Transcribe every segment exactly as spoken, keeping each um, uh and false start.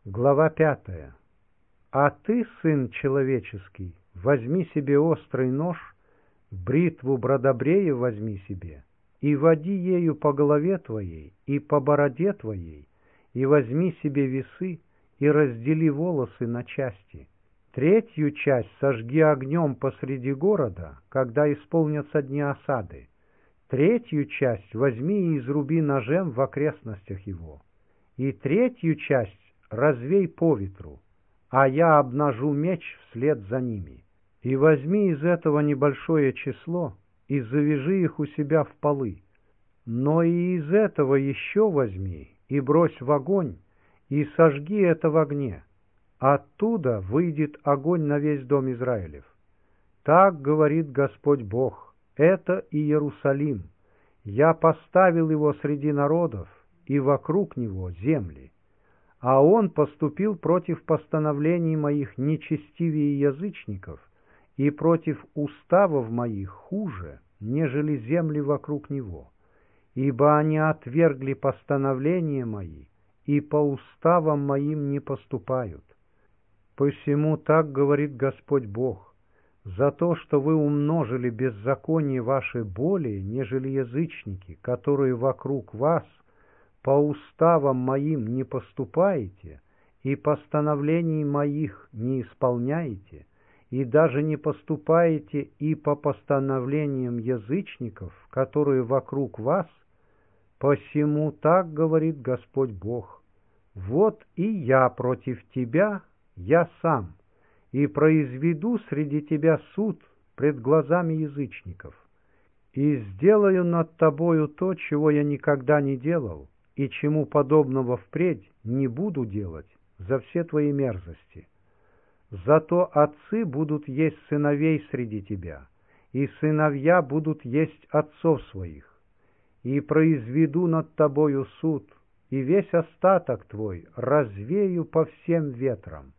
Глава пятая. А ты, сын человеческий, возьми себе острый нож, бритву бродобрея возьми себе, и води ею по голове твоей и по бороде твоей, и возьми себе весы, и раздели волосы на части. Третью часть сожги огнем посреди города, когда исполнятся дни осады. Третью часть возьми и изруби ножем в окрестностях его. И третью часть развей по ветру, а я обнажу меч вслед за ними. И возьми из этого небольшое число, и завяжи их у себя в полы. Но и из этого еще возьми, и брось в огонь, и сожги это в огне. Оттуда выйдет огонь на весь дом Израилев. Так говорит Господь Бог, это Иерусалим. Я поставил его среди народов, и вокруг него земли. А он поступил против постановлений моих нечестивее язычников, и против уставов моих хуже, нежели земли вокруг него. Ибо они отвергли постановления мои, и по уставам моим не поступают. Посему так говорит Господь Бог: за то, что вы умножили беззаконие ваше более, нежели язычники, которые вокруг вас, по уставам моим не поступаете, и постановлений моих не исполняете, и даже не поступаете и по постановлениям язычников, которые вокруг вас, посему так говорит Господь Бог: вот и я против тебя, я сам, и произведу среди тебя суд пред глазами язычников, и сделаю над тобою то, чего я никогда не делал, и чему подобного впредь не буду делать за все твои мерзости. Зато отцы будут есть сыновей среди тебя, и сыновья будут есть отцов своих, и произведу над тобою суд, и весь остаток твой развею по всем ветрам.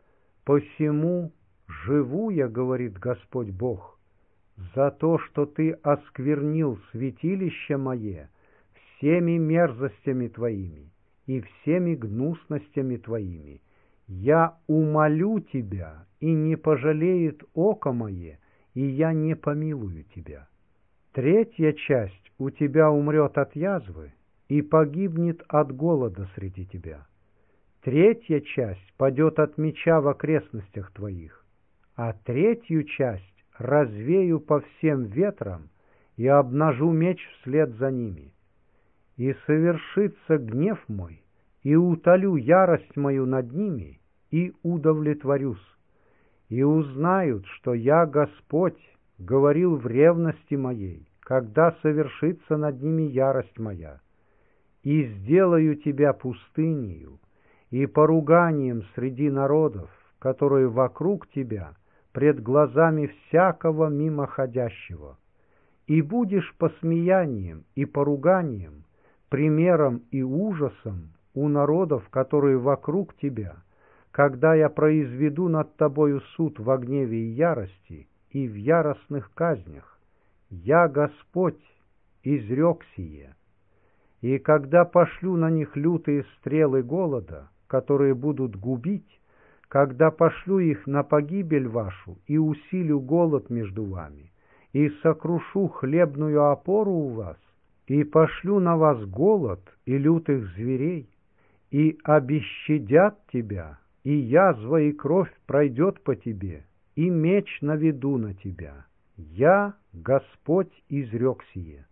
Посему живу я, говорит Господь Бог, за то, что ты осквернил святилище мое всеми мерзостями твоими и всеми гнусностями твоими. Я умолю тебя, и не пожалеет око мое, и я не помилую тебя. Третья часть у тебя умрет от язвы и погибнет от голода среди тебя. Третья часть падет от меча в окрестностях твоих, а третью часть развею по всем ветрам и обнажу меч вслед за ними. И совершится гнев мой, и утолю ярость мою над ними, и удовлетворюсь. И узнают, что я, Господь, говорил в ревности моей, когда совершится над ними ярость моя. И сделаю тебя пустынею и поруганием среди народов, которые вокруг тебя, пред глазами всякого мимоходящего. И будешь посмеянием и поруганием, примером и ужасом у народов, которые вокруг тебя, когда я произведу над тобою суд в гневе и ярости и в яростных казнях. Я, Господь, изрек сие. И когда пошлю на них лютые стрелы голода, которые будут губить, когда пошлю их на погибель вашу и усилю голод между вами, и сокрушу хлебную опору у вас, и пошлю на вас голод и лютых зверей, и обещадят тебя, и язва и кровь пройдет по тебе, и меч наведу на тебя. Я, Господь, изрек сие.